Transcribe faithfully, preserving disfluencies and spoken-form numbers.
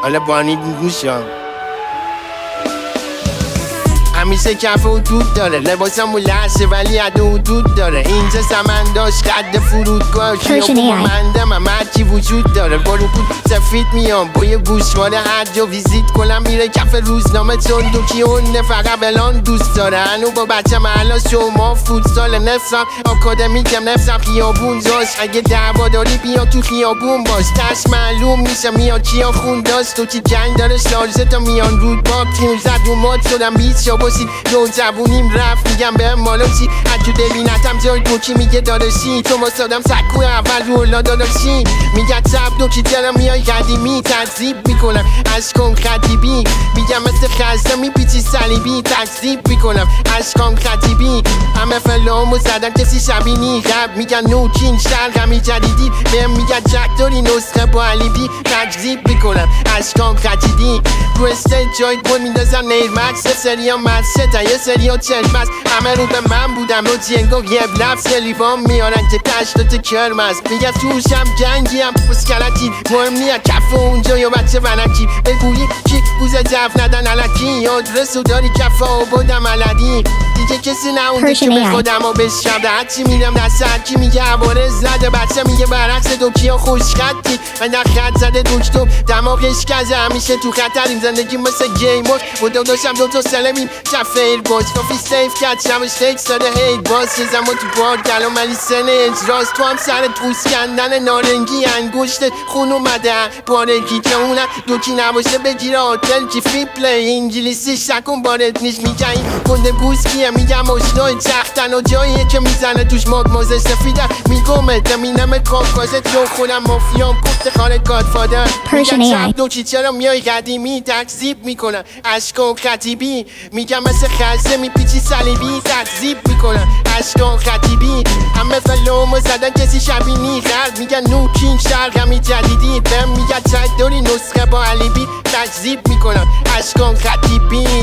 حالا بانی گوشم همیشه کف و دود داره، لباسم و لحظه ولی عده و دود داره. اینجا زمان داشت قد فرودگاه کیافو مندم هم هرچی وجود داره. بارو بود سفید میام با یه گوشوار هر جا ویزیت کنم میره کف روزنامه چون دو کیونه فقط بلان دوست داره. هنو با بچه محلا شما فوتسال نفسم آکادمیکم نفسم خیابون جاش. اگه دعوا داری بیا تو خیابون باش تش معلوم میشه میاد کیا خون داشت. تو چی جنگ داره شارژه تا میان رود باک تیم زد رو ماد شدم بیت شا باشید دو جوونیم رفت میگم به مالا چی حجو دبینتم جای دوکی میگه داداشی تو ما سادم سکوی اول رو اولا داداشی میگه چپ دوکی دارم میای قدیمی تکذیب میکنم عشقم خطیبی میگم مثل خزده میپیچی صلیبی تکذیب میکنم عشقم خطیبی همه فلامو زدن کسی شبینی رب میگن نوکین شرق همی جدیدی بهم میگن جک داری نسخه با علیبی تکذیب میکنم عشقم خطیبی رو استیج جای گل میندازم نیر مکس سری هم مرسه یه سری ها چشم است همه رو به من بودم رو جنگو یه لفظ لیوان میارن که تشتات کرم است میگه توشم جنگی هم پسکلتی مهم نیه کف اونجا یا بچه ونکی بگویی کی گوزه جف ندن علکی آدرس رو داری کف آبادم علدی دیگه کسی نه اونده که به خودم ها بشکرده هرچی میرم دست هرکی میگه عباره زده بچه میگه برعکس دوکیا خوشخطی و نه خط زده دوکتوب دماغش کزه همیشه تو خطریم زندگی مثل گیمور بودم داشتم دوتا سلمیم شفیر باز کافی سیف کرد شمش تکس داده هید باز چه زمان تو بار گلو ملی سنه اجراز تو هم سر توس کندن نارنگی انگشت خون اومده بارگی که اونم دوکی نباشه بگیره آتل کی فی پلی انگلیسی شکون بارد نیش میگه این گنده گوز کیه میگم اشنای چختن و جاییه که میزنه توش ماد موزه سفیده میگمه دمینم کافکازه تو خودم مافیام کفت خانه گادفادر میگم دوکی چرا میای قدیمی تکذیب میکنم عشق و خطیبی میگم مثل خزه میپیچی صلیبی تکذیب میکنم عشق و خطیبی همه فلومو زدن کسی شبینی خرد میگن نوکین شرق همی جدیدی بهم میگن چک داری نسخه با علیبی تکذیب میکنم عشق و خطیبی